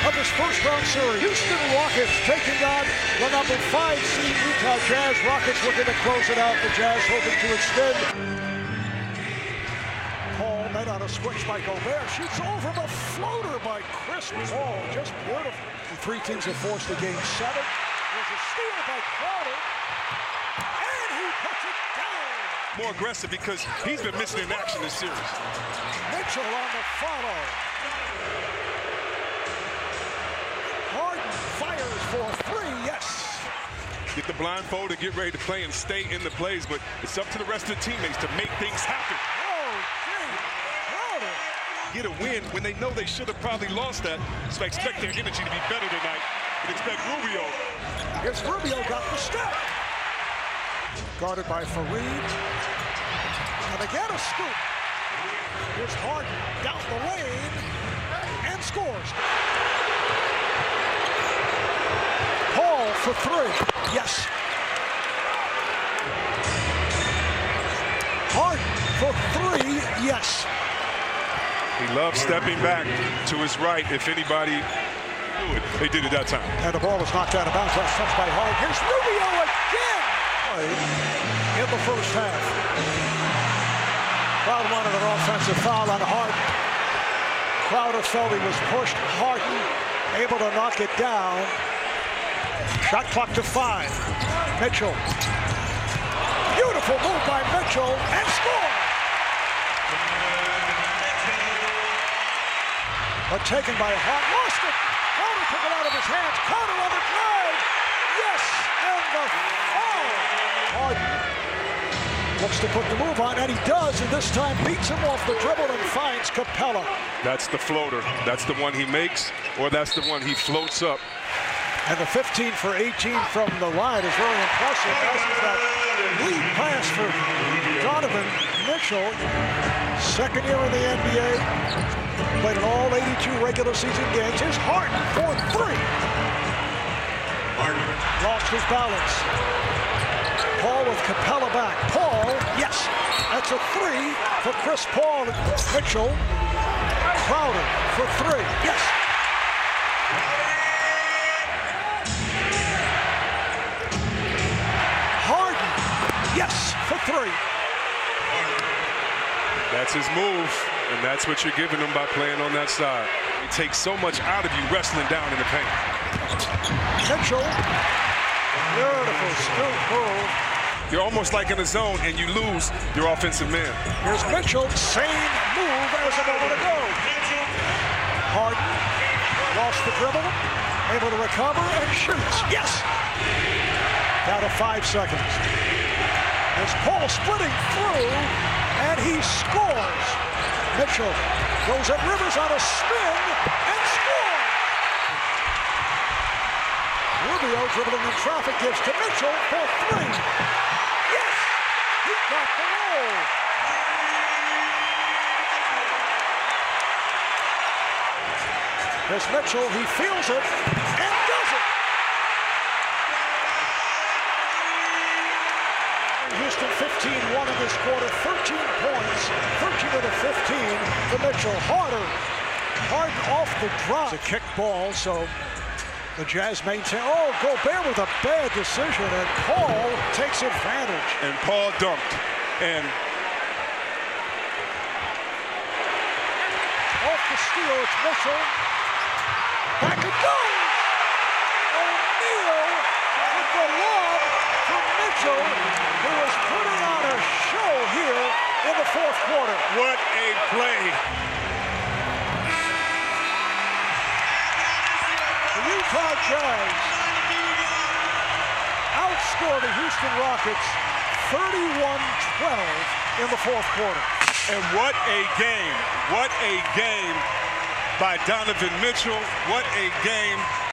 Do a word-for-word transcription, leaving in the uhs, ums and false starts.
of this first-round series. Houston Rockets taking on the number five seed Utah Jazz. Rockets looking to close it out. The Jazz hoping to extend. Paul made on a switch by Gobert. Shoots over the floater by Chris Paul. Just beautiful. The three teams have forced the game seven. There's a steal by Crowder. And he puts it down. More aggressive because he's been missing in action this series. Mitchell on the follow. Harden fires for three, yes. Get the blindfold and get ready to play and stay in the plays, but it's up to the rest of the teammates to make things happen. Oh, Jay Crowder. Get a win when they know they should have probably lost that. So expect their energy to be better tonight. And expect Rubio. Here's Rubio got the step. Guarded by Fareed. And again a scoop. Here's Harden down the lane and scores. Paul for three. Yes. Harden for three. Yes. He loves stepping back to his right. If anybody knew it, they did it that time. And the ball is knocked out of bounds. Last touch by Harden. Here's Rubio again. In the first half. Crowder wanted an offensive foul on Harden. Crowder felt he was pushed. Harden able to knock it down. Shot clock to five. Mitchell. Beautiful move by Mitchell and score. But taken by Harden. Lost it. Crowder took it out of his hands. Crowder on the drive. Yes, and the foul. Harden looks to put the move on, and he does, and this time beats him off the dribble and finds Capella. That's the floater. That's the one he makes, or that's the one he floats up. And the fifteen for eighteen from the line is very impressive. This is that lead pass for Donovan Mitchell. Second year in the N B A. Played in all eighty-two regular season games. Here's Harden for three. Harden lost his balance. Paul with Capella back. Paul, yes, that's a three for Chris Paul. Mitchell, Crowder for three, yes. Harden, yes, for three. That's his move, and that's what you're giving him by playing on that side. It takes so much out of you wrestling down in the paint. Mitchell, beautiful scoop move. You're almost like in a zone, and you lose your offensive man. Here's Mitchell, same move as a moment ago. Harden lost the dribble, able to recover and shoots. Yes! Down to five seconds. There's Paul splitting through, and he scores. Mitchell goes at Rivers on a spin and scores. Rubio dribbling in traffic gives to Mitchell for three. Yes! He got the roll. There's Mitchell, he feels it and does it. Houston fifteen one in this quarter, thirteen points, thirteen of the fifteen for Mitchell. Harder, Harden off the drop. It's a kick ball, so the Jazz maintain. Oh, Gobert with a bad decision, and Paul takes advantage. And Paul dunked, and off the steal, it's Mitchell. Back it goes! O'Neal with the lob from Mitchell, who is putting on a show here in the fourth quarter. what a play. The Utah Jazz outscored the Houston Rockets thirty-one twelve in the fourth quarter. And what a game. What a game by Donovan Mitchell. What a game